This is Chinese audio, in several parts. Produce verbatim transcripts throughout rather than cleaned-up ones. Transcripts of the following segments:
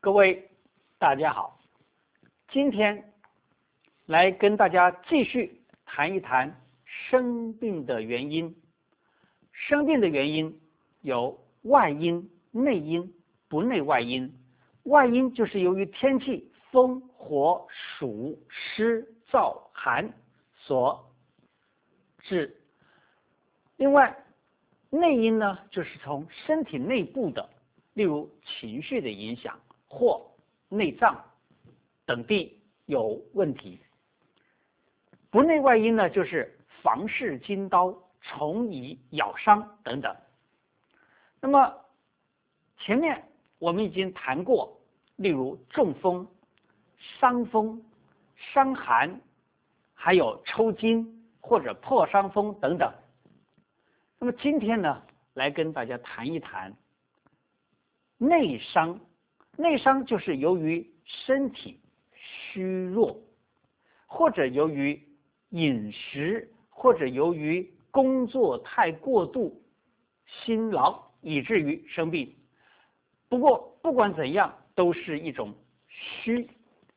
各位大家好，今天来跟大家继续谈一谈生病的原因。生病的原因有外因、内因、不内外因。外因就是由于天气风、火、暑、湿、燥、寒所致。另外，内因呢，就是从身体内部的，例如情绪的影响或内脏等地有问题。不内外因呢，就是房事金刀、虫蚁咬伤等等。那么前面我们已经谈过，例如中风、伤风、伤寒，还有抽筋或者破伤风等等。那么今天呢，来跟大家谈一谈内伤。内伤就是由于身体虚弱，或者由于饮食，或者由于工作太过度辛劳，以至于生病。不过不管怎样，都是一种虚。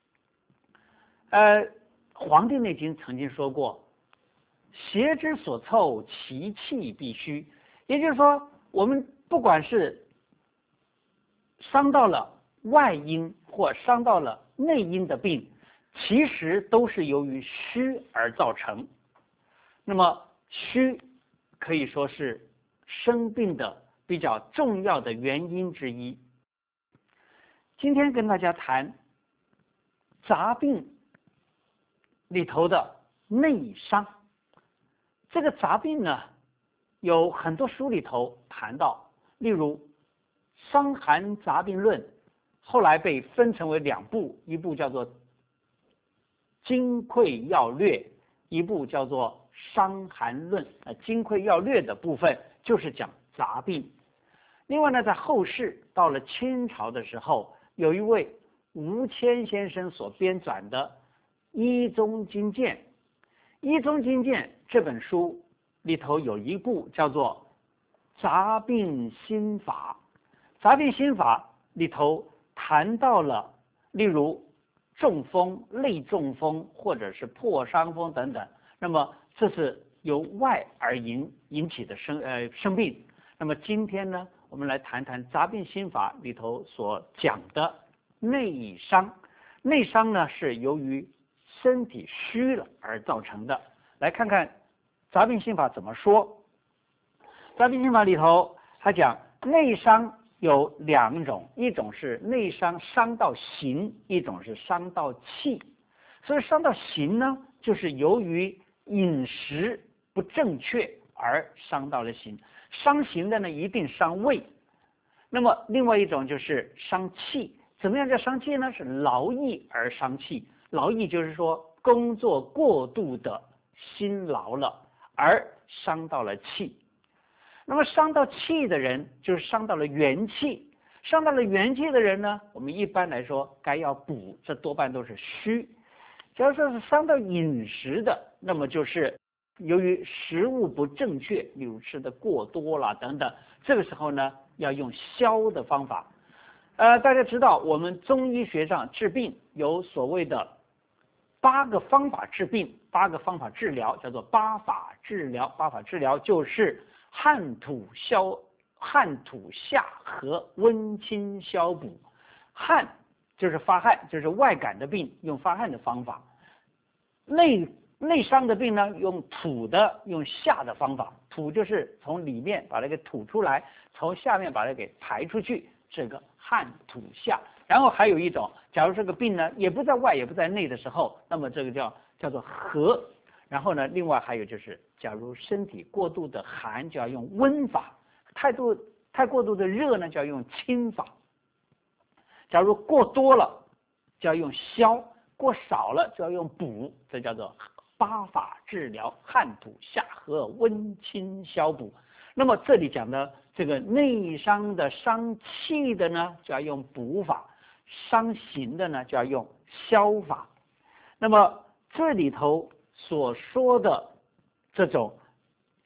呃，《黄帝内经》曾经说过，邪之所凑，其气必虚。也就是说，我们不管是伤到了外因或伤到了内因的病，其实都是由于虚而造成。那么虚可以说是生病的比较重要的原因之一。今天跟大家谈杂病里头的内伤。这个杂病呢，有很多书里头谈到，例如《伤寒杂病论》，后来被分成为两部，一部叫做《金匮要略》，一部叫做《伤寒论》。呃，《金匮要略》的部分就是讲杂病。另外呢，在后世到了清朝的时候，有一位吴谦先生所编纂的《医宗经鉴》。《医宗经鉴》这本书里头有一部叫做《杂病心法》。《杂病心法》里头谈到了，例如中风、类中风或者是破伤风等等。那么这是由外而引引起的生呃生病。那么今天呢，我们来谈谈《杂病心法》里头所讲的内伤。内伤呢，是由于身体虚了而造成的。来看看《杂病心法》怎么说。《杂病心法》里头他讲内伤有两种，一种是内伤伤到形，一种是伤到气。所以伤到形呢，就是由于饮食不正确而伤到了形。伤形的呢，一定伤胃。那么另外一种就是伤气。怎么样叫伤气呢？是劳役而伤气。劳役就是说工作过度的辛劳了，而伤到了气。那么伤到气的人，就是伤到了元气。伤到了元气的人呢，我们一般来说该要补，这多半都是虚。假如说是伤到饮食的，那么就是由于食物不正确，例如吃的过多了等等，这个时候呢，要用消的方法。呃，大家知道我们中医学上治病有所谓的八个方法治病，八个方法治疗，叫做八法治疗。八法治疗就是汗土消汗土下和温清消补。汗就是发汗，就是外感的病，用发汗的方法。内内伤的病呢，用吐的用下的方法。吐就是从里面把它给吐出来，从下面把它给排出去，这个汗吐下。然后还有一种，假如这个病呢也不在外也不在内的时候，那么这个叫叫做和。然后呢，另外还有就是，假如身体过度的寒，就要用温法；太度太过度的热呢，就要用清法。假如过多了，就要用消；过少了，就要用补。这叫做八法治疗，汗土下和温清消补。那么这里讲的这个内伤的伤气的呢，就要用补法；伤形的呢，就要用消法。那么这里头所说的这种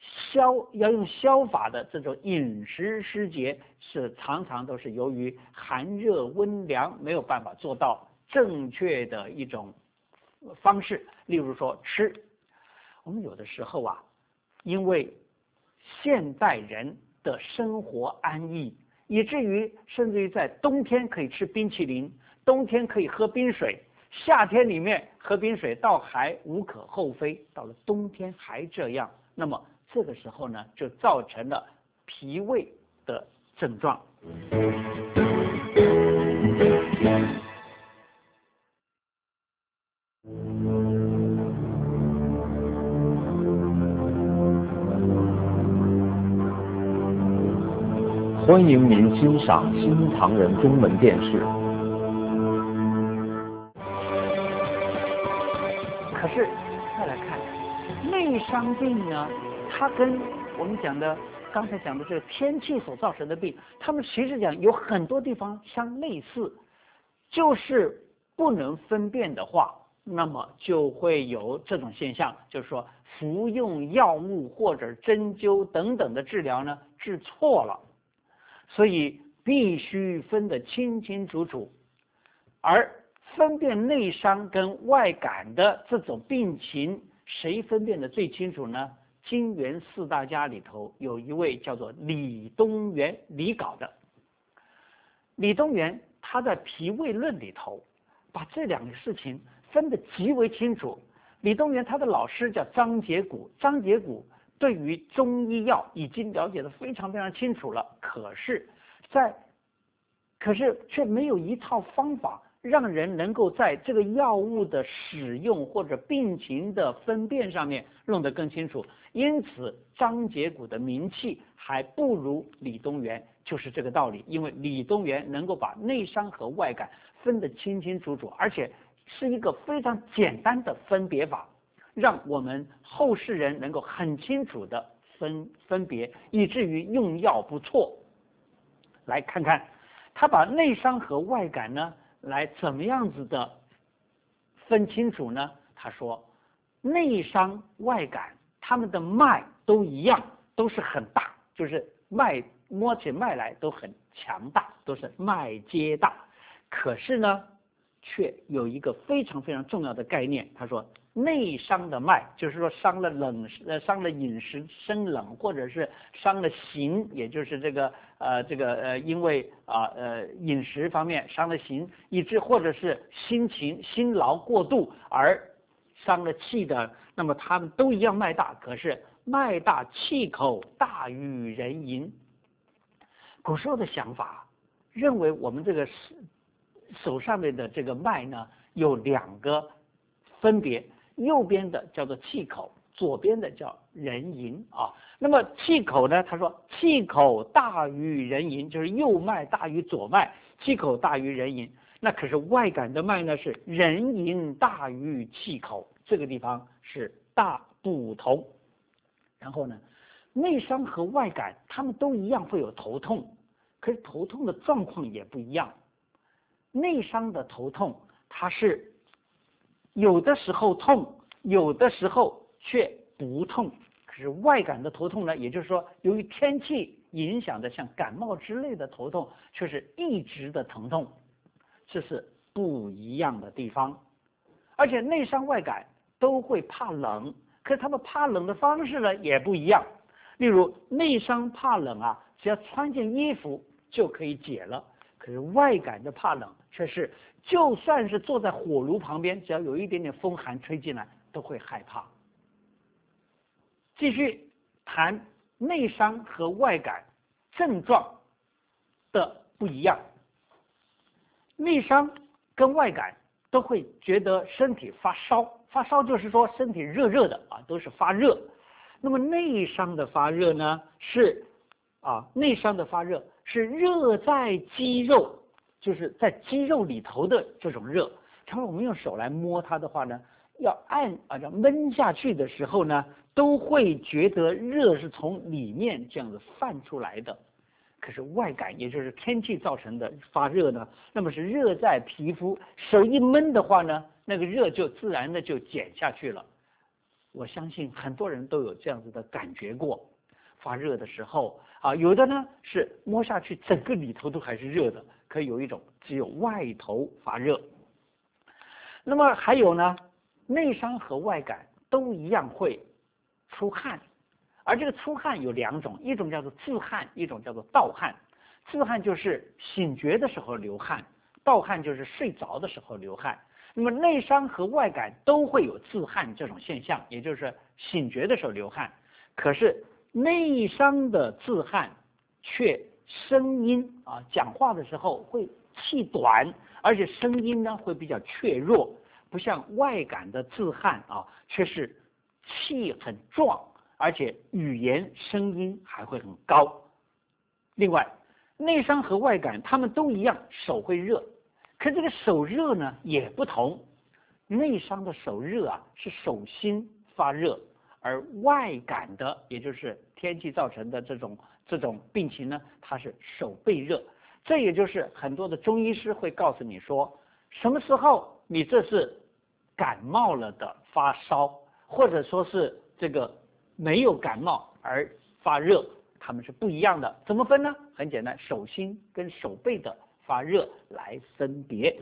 消要用消法的这种饮食失节，是常常都是由于寒热温凉没有办法做到正确的一种方式。例如说吃，我们有的时候啊，因为现代人的生活安逸，以至于甚至于在冬天可以吃冰淇淋，冬天可以喝冰水，夏天里面喝冰水倒还无可厚非，到了冬天还这样，那么这个时候呢，就造成了脾胃的症状。 欢迎您欣赏新唐人中文电视。 可是再来看内伤病呢，它跟我们讲的刚才讲的这个天气所造成的病，它们其实讲有很多地方相类似，就是不能分辨的话，那么就会有这种现象，就是说服用药物或者针灸等等的治疗呢治错了，所以必须分得清清楚楚。而分辨内伤跟外感的这种病情，谁分辨的最清楚呢？金元四大家里头有一位叫做李东垣，李搞的。李东垣他在《脾胃论》里头把这两个事情分得极为清楚。李东垣他的老师叫张节谷，张节谷对于中医药已经了解得非常非常清楚了，可是在可是却没有一套方法让人能够在这个药物的使用或者病情的分辨上面弄得更清楚，因此张节谷的名气还不如李东垣，就是这个道理。因为李东垣能够把内伤和外感分得清清楚楚，而且是一个非常简单的分别法，让我们后世人能够很清楚的分分别，以至于用药不错。来看看他把内伤和外感呢来怎么样子的分清楚呢？他说内伤外感他们的脉都一样，都是很大，就是脉摸起脉来都很强大，都是脉接大。可是呢却有一个非常非常重要的概念，他说内伤的脉，就是说伤了冷呃伤了饮食生冷，或者是伤了形，也就是这个呃这个呃因为啊 呃, 呃饮食方面伤了形，以致或者是心情辛劳过度而伤了气的，那么他们都一样脉大，可是脉大气口大于人淫。古时候的想法认为我们这个手上面的这个脉呢有两个分别，右边的叫做气口，左边的叫人淫啊。那么气口呢，他说气口大于人淫，就是右脉大于左脉，气口大于人淫。那可是外感的脉呢是人淫大于气口，这个地方是大不同。然后呢，内伤和外感他们都一样会有头痛，可是头痛的状况也不一样。内伤的头痛它是有的时候痛，有的时候却不痛。可是外感的头痛呢，也就是说由于天气影响的像感冒之类的头痛，却是一直的疼痛，这是不一样的地方。而且内伤外感都会怕冷，可是他们怕冷的方式呢也不一样。例如内伤怕冷啊，只要穿件衣服就可以解了，可是外感的怕冷却是就算是坐在火炉旁边，只要有一点点风寒吹进来都会害怕。继续谈内伤和外感症状的不一样。内伤跟外感都会觉得身体发烧，发烧就是说身体热热的啊，都是发热。那么内伤的发热呢是啊，内伤的发热是热在肌肉，就是在肌肉里头的这种热。常常我们用手来摸它的话呢，要按啊要闷下去的时候呢，都会觉得热是从里面这样子泛出来的。可是外感也就是天气造成的发热呢，那么是热在皮肤，手一闷的话呢，那个热就自然的就减下去了。 我相信很多人都有这样子的感觉过，发热的时候啊，有的呢是摸下去整个里头都还是热的，可以有一种只有外头发热。那么还有呢，内伤和外感都一样会出汗，而这个出汗有两种，一种叫做自汗，一种叫做盗汗。自汗就是醒觉的时候流汗，盗汗就是睡着的时候流汗。那么内伤和外感都会有自汗这种现象，也就是醒觉的时候流汗。可是内伤的自汗却声音啊，讲话的时候会气短，而且声音呢会比较怯弱，不像外感的自汗啊，却是气很壮，而且语言声音还会很高。另外，内伤和外感他们都一样，手会热，可这个手热呢也不同。内伤的手热啊是手心发热，而外感的也就是天气造成的这种这种病情呢，它是手背热。这也就是很多的中医师会告诉你说，什么时候你这是感冒了的发烧，或者说是这个没有感冒而发热，它们是不一样的。怎么分呢？很简单，手心跟手背的发热来分别。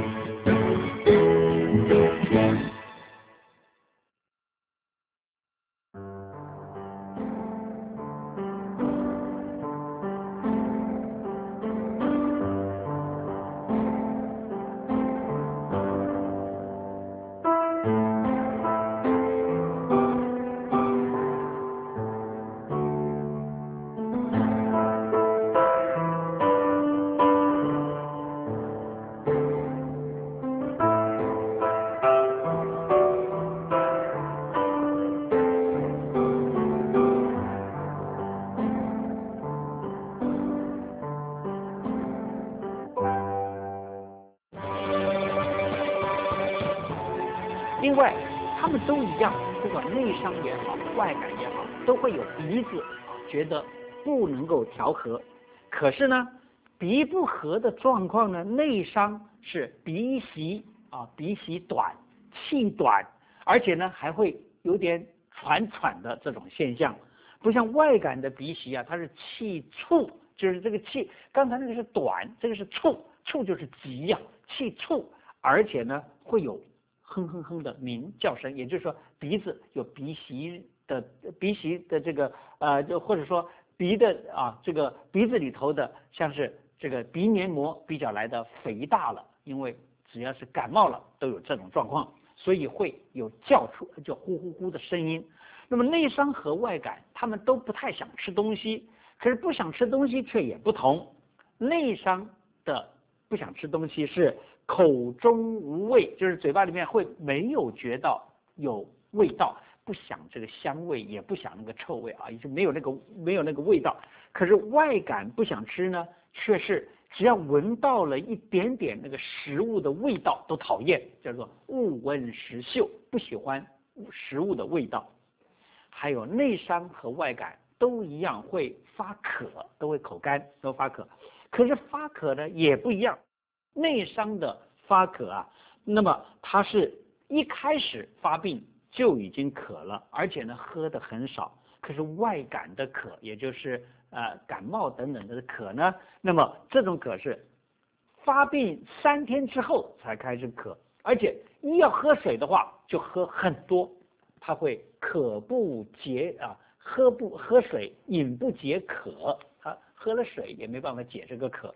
另外，他们都一样，不管内伤也好，外感也好，都会有鼻子啊觉得不能够调和。可是呢，鼻不和的状况呢，内伤是鼻息啊鼻息短，气短，而且呢还会有点喘喘的这种现象。不像外感的鼻息啊，它是气促，就是这个气，刚才那个是短，这个是促，促就是急呀、啊，气促，而且呢会有哼哼哼的鸣叫声，也就是说鼻子有鼻息的鼻息的这个呃，就或者说鼻的啊这个鼻子里头的像是这个鼻黏膜比较来的肥大了，因为只要是感冒了都有这种状况，所以会有叫出就呼呼呼的声音。那么内伤和外感他们都不太想吃东西，可是不想吃东西却也不同。内伤的不想吃东西是口中无味，就是嘴巴里面会没有觉到有味道，不想这个香味，也不想那个臭味啊，也就没有那个没有那个味道。可是外感不想吃呢，却是只要闻到了一点点那个食物的味道都讨厌，叫做恶闻食嗅，不喜欢食物的味道。还有内伤和外感都一样会发渴，都会口干，都发渴。可是发渴呢也不一样，内伤的发渴啊，那么它是一开始发病就已经渴了，而且呢喝的很少。可是外感的渴，也就是呃感冒等等的渴呢，那么这种渴是发病三天之后才开始渴，而且一要喝水的话就喝很多，它会渴不解啊，喝不喝水饮不解渴，啊喝了水也没办法解这个渴。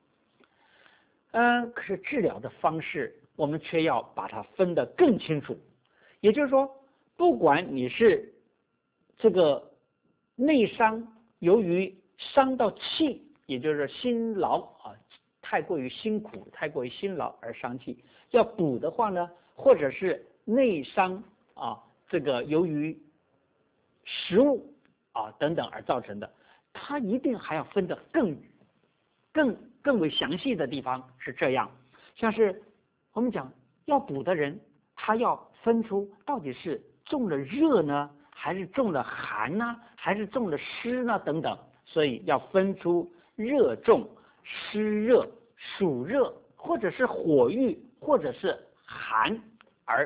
嗯，可是治疗的方式我们却要把它分得更清楚，也就是说，不管你是这个内伤，由于伤到气，也就是辛劳啊，太过于辛苦，太过于辛劳而伤气，要补的话呢，或者是内伤啊，这个由于食物啊等等而造成的，它一定还要分得更更更为详细的地方是这样，像是我们讲要补的人，他要分出到底是中了热呢，还是中了寒呢，还是中了湿呢等等，所以要分出热重、湿热、暑热，或者是火郁，或者是寒而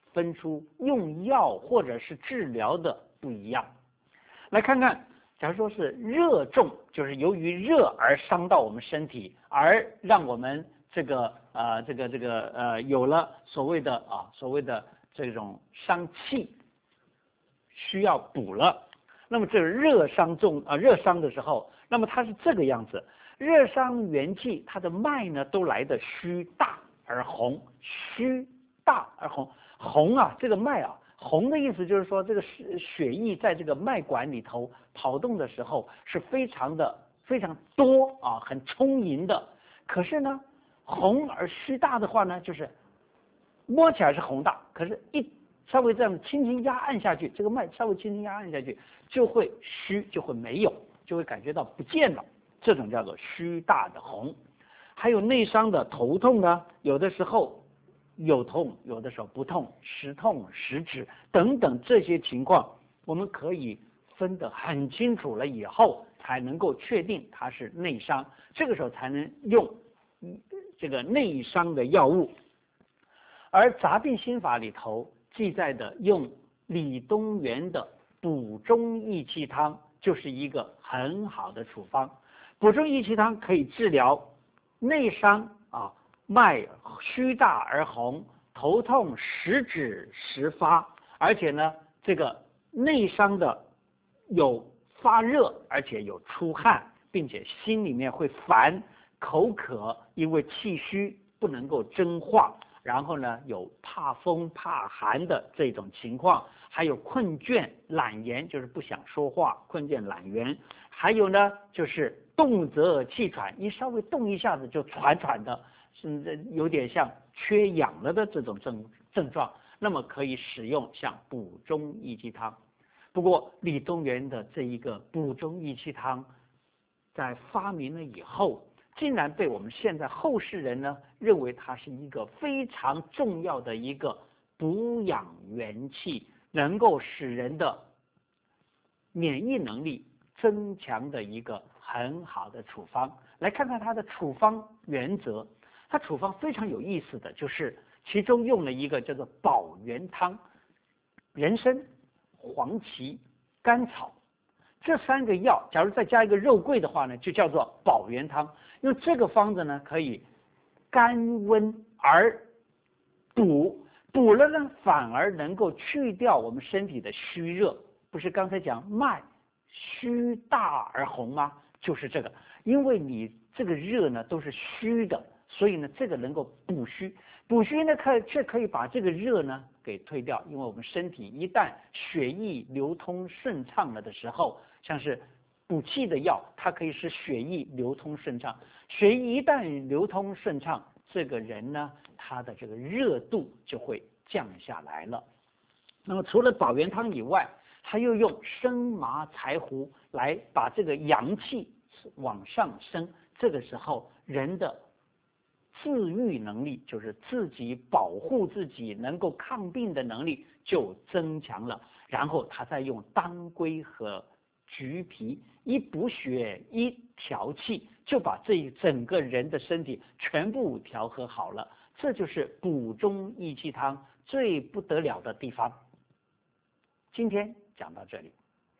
分出用药或者是治疗的不一样。来看看，假如说是热重，就是由于热而伤到我们身体，而让我们这个呃这个这个呃有了所谓的啊所谓的这种伤气，需要补了。那么这热伤重啊热伤的时候，那么它是这个样子。热伤元气，它的脉呢都来的虚大而红，虚大而红。红啊，这个脉啊，红的意思就是说，这个血液在这个脉管里头跑动的时候是非常的非常多啊，很充盈的。可是呢，红而虚大的话呢，就是摸起来是宏大，可是一稍微这样轻轻压按下去，这个脉稍微轻轻压按下去，就会虚，就会没有，就会感觉到不见了。这种叫做虚大的红。还有内伤的头痛呢，有的时候有痛，有的时候不痛，时痛时止等等这些情况，我们可以分得很清楚了以后，才能够确定它是内伤，这个时候才能用这个内伤的药物。而杂病心法里头记载的用李东垣的补中益气汤，就是一个很好的处方。补中益气汤可以治疗内伤啊，脉虚大而红，头痛时止时发，而且呢，这个内伤的有发热，而且有出汗，并且心里面会烦、口渴，因为气虚不能够蒸化。然后呢，有怕风怕寒的这种情况，还有困倦懒言，就是不想说话，困倦懒言。还有呢，就是动则气喘，一稍微动一下子就喘喘的，甚至有点像缺氧了的这种症症状。那么可以使用像补中益气汤。不过李东垣的这一个补中益气汤，在发明了以后，竟然被我们现在后世人呢认为它是一个非常重要的一个补养元气，能够使人的免疫能力增强的一个很好的处方。来看看它的处方原则，它处方非常有意思的就是其中用了一个叫做保元汤，人参、黄芪、甘草这三个药，假如再加一个肉桂的话呢，就叫做保元汤。用这个方子呢，可以甘温而补，补了呢，反而能够去掉我们身体的虚热。不是刚才讲脉虚大而红吗？就是这个，因为你这个热呢都是虚的，所以呢这个能够补虚。补虚呢可却可以把这个热呢给退掉，因为我们身体一旦血液流通顺畅了的时候，像是补气的药，它可以使血液流通顺畅。血液一旦流通顺畅，这个人呢，他的这个热度就会降下来了。那么除了保元汤以外，他又用生麻柴胡来把这个阳气往上升。这个时候，人的自愈能力，就是自己保护自己、能够抗病的能力就增强了。然后他再用当归和橘皮一补血一调气，就把这一整个人的身体全部调和好了。这就是补中益气汤最不得了的地方。今天讲到这里。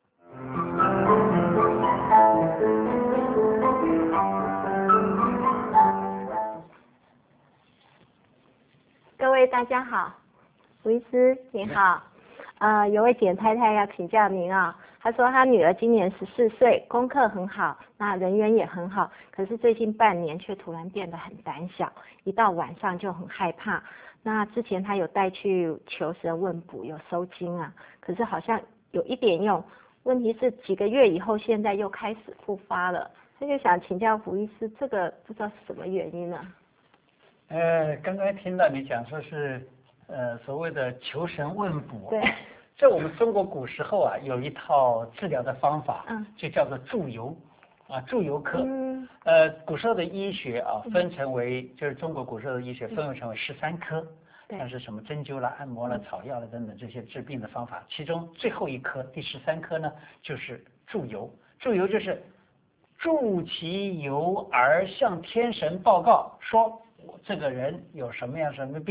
各位大家好，吴医师您好。呃，有位简太太要请教您啊，她说她女儿今年十四岁，功课很好，那人缘也很好，可是最近半年却突然变得很胆小，一到晚上就很害怕。那之前她有带去求神问卜，有收经啊，可是好像有一点用，问题是几个月以后，现在又开始复发了。她就想请教胡医师，这个不知道是什么原因呢？ 呃，刚刚听到你讲说是呃所谓的求神问卜， 对， 在我们中国古时候啊，有一套治疗的方法， 嗯， 就叫做祝由啊，祝由科。 嗯， 呃，古时候的医学啊，分成为、嗯、就是中国古时候的医学分为成为十三科，像是什么针灸啦、按摩啦、草药啦等等这些治病的方法，其中最后一科第十三科呢，就是祝由。祝由就是祝其由而向天神报告说，我这个人有什么样什么病，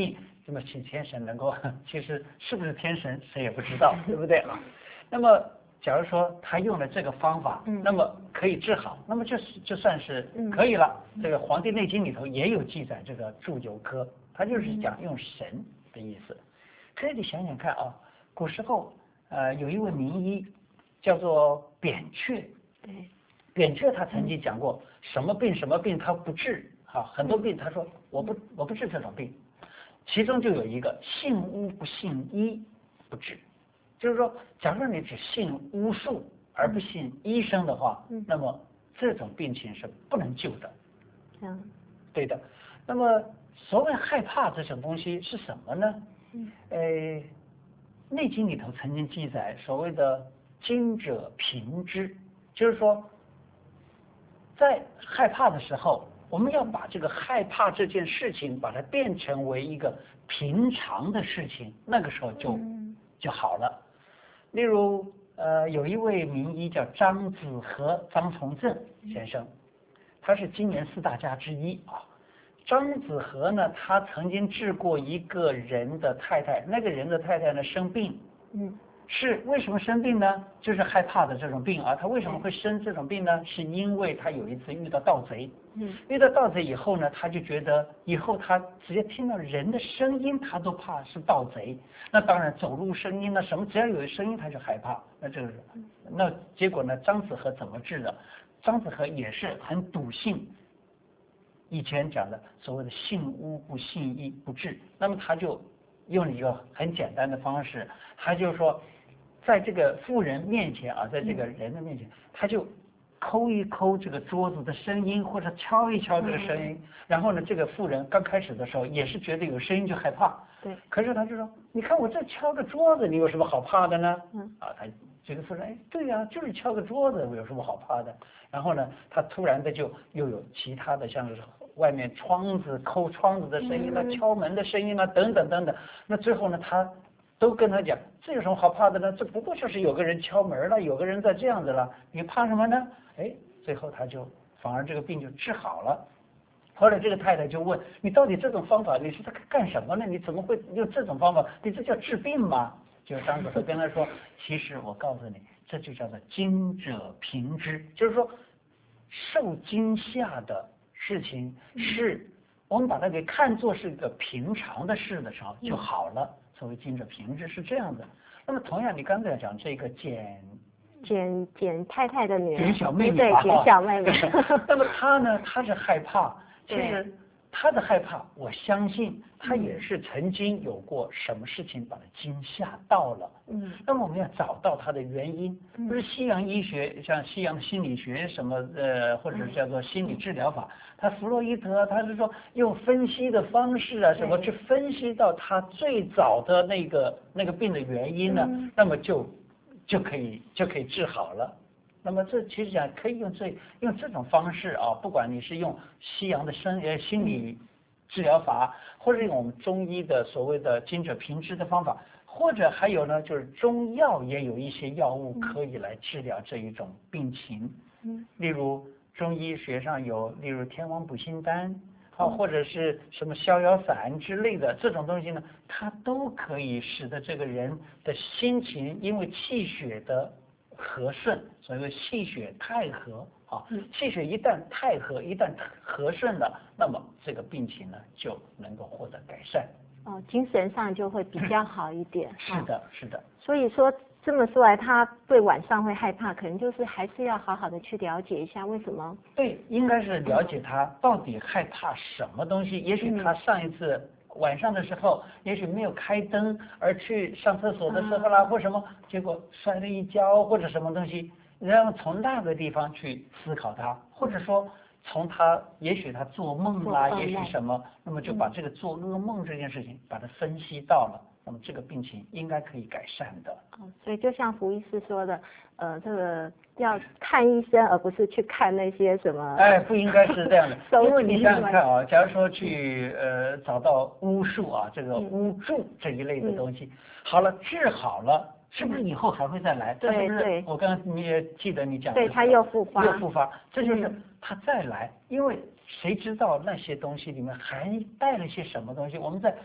这么请天神能够，其实是不是天神谁也不知道，对不对啊？那么假如说他用了这个方法， 嗯那么可以治好，那么就是就算是可以了。这个《黄帝内经》里头也有记载这个祝由科，它就是讲用神的意思。可是你想想看啊，古时候呃有一位名医叫做扁鹊， 对， 扁鹊他曾经讲过什么病什么病他不治啊，很多病他说我不我不治这种病。其中就有一个信巫不信医不治，就是说，假如你只信巫术而不信医生的话， 嗯、 那么这种病情是不能救的。 嗯， 对的。那么所谓害怕这种东西是什么呢？ 嗯， 呃，《内经》里头曾经记载所谓的惊者平之，就是说，在害怕的时候。我们要把这个害怕这件事情，把它变成为一个平常的事情，那个时候就就好了。例如，呃，有一位名医叫张子和，张从正先生，他是今年四大家之一啊。张子和呢，他曾经治过一个人的太太，那个人的太太呢生病， 嗯。 是为什么生病呢？就是害怕的这种病啊。他为什么会生这种病呢？是因为他有一次遇到盗贼， 嗯， 遇到盗贼以后呢，他就觉得以后他只要听到人的声音，他都怕是盗贼。那当然走路声音呢，什么只要有声音他就害怕。那这个是，那结果呢？张子和怎么治的？张子和也是很笃信以前讲的所谓的信巫不信医不治。那么他就用了一个很简单的方式，他就说。在这个妇人面前啊，在这个人的面前，他就抠一抠这个桌子的声音，或者敲一敲这个声音。然后呢，这个妇人刚开始的时候也是觉得有声音就害怕。 对。 可是他就说：“你看我这敲个桌子，你有什么好怕的呢？” 嗯。 啊，他这个妇人，哎，对呀、啊，就是敲个桌子，我有什么好怕的？然后呢，他突然的就又有其他的，像是外面窗子抠窗子的声音啊， 嗯、 敲门的声音啊，等等等等。那最后呢，他。都跟他讲，这有什么好怕的呢？这不过就是有个人敲门了，有个人在这样子了，你怕什么呢？哎，最后他就反而这个病就治好了。后来这个太太就问，你到底这种方法你是在干什么呢？你怎么会用这种方法？你这叫治病吗？就张子和跟他说，其实我告诉你，这就叫做惊者平之，就是说受惊吓的事情是我们把它给看作是一个平常的事的时候就好了。所谓惊者平之是这样的。那么同样，你刚才讲这个简简简太太的女儿， 简小妹妹， 对，简小妹妹。 那么她呢，她是害怕，其实她的害怕，我相信她也是曾经有过什么事情把她惊吓到了。 嗯。 那么我们要找到它的原因，不是西洋医学，像西洋心理学什么呃，或者叫做心理治疗法。他弗洛伊德他是说用分析的方式啊什么去分析到他最早的那个那个病的原因呢，嗯、那么就就可以就可以治好了。那么这其实讲可以用这用这种方式啊，不管你是用西洋的生呃心理治疗法，或者用我们中医的所谓的惊者平之的方法，或者还有呢就是中药也有一些药物可以来治疗这一种病情，嗯，例如。中医学上有，例如天王补心丹，啊，或者是什么逍遥散之类的这种东西呢，它都可以使得这个人的心情因为气血的和顺，所谓气血太和啊，气血一旦太和，一旦和顺了，那么这个病情呢就能够获得改善。 哦，精神上就会比较好一点。 是的，是的。 所以说。这么说来，他对晚上会害怕，可能就是还是要好好的去了解一下为什么。 对，应该是了解他到底害怕什么东西。也许他上一次晚上的时候，嗯、也许没有开灯，而去上厕所的时候啦，嗯、或什么，结果摔了一跤或者什么东西，然后从那个地方去思考他，或者说从他，也许他做梦啦，也许什么，那么就把这个做噩梦这件事情，把它分析到了。那么这个病情应该可以改善的。 哦，所以就像胡医师说的，呃，这个要看医生，而不是去看那些什么。 哎，不应该是这样的，因为你想想看啊，假如说去呃找到巫术啊，这个巫祝这一类的东西，嗯、好了，治好了，是不是以后还会再来？ 对是不是对。 我刚刚你也记得你讲的。 对，他又复发。 又复发，这就是他再来，因为谁知道那些东西里面还带了些什么东西？我们在。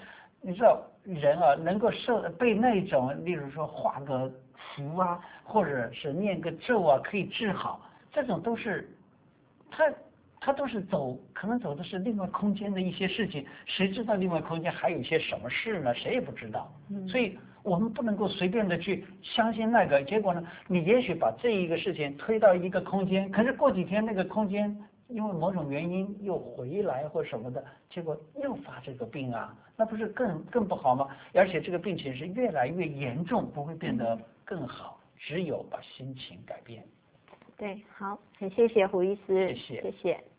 你知道人啊，能够受被那种，例如说画个符啊，或者是念个咒啊，可以治好，这种都是他他都是走，可能走的是另外空间的一些事情，谁知道另外空间还有一些什么事呢？谁也不知道。嗯、所以我们不能够随便的去相信那个，结果呢，你也许把这一个事情推到一个空间，可是过几天那个空间因为某种原因又回来或什么的，结果又发这个病啊，那不是更更不好吗？而且这个病情是越来越严重，不会变得更好，只有把心情改变。 对，好，很谢谢胡医师， 谢谢， 谢谢。